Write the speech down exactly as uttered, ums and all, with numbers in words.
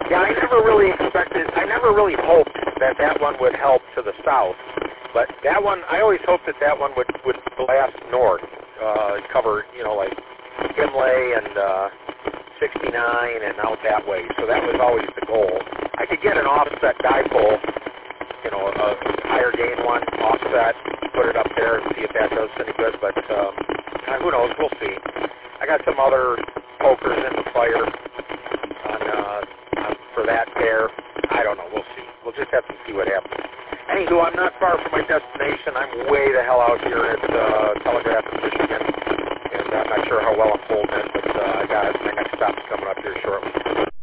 Yeah, I never really expected, I never really hoped that that one would help to the south. But that one, I always hoped that that one would, would blast north, uh, cover, you know, like Imlay and uh, sixty-nine and out that way. So that was always the goal. I could get an offset dipole, you know, a higher gain one, offset, put it up there and see if that does any good. But um, who knows? We'll see. I got some other pokers in the fire on, uh, on for that pair. I don't know. We'll see. We'll just have to see what happens. Anywho, I'm not far from my destination. I'm way the hell out here at uh, Telegraph in Michigan, and I'm not sure how well I'm pulled in, but uh, I got my next stop's coming up here shortly.